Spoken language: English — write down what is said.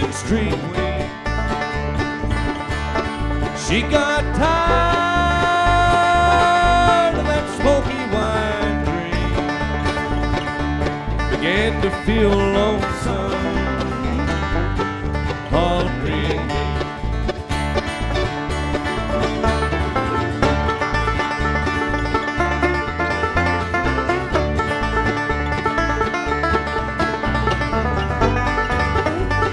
Street queen. She got tired of that smoky wine dream, began to feel lonesome.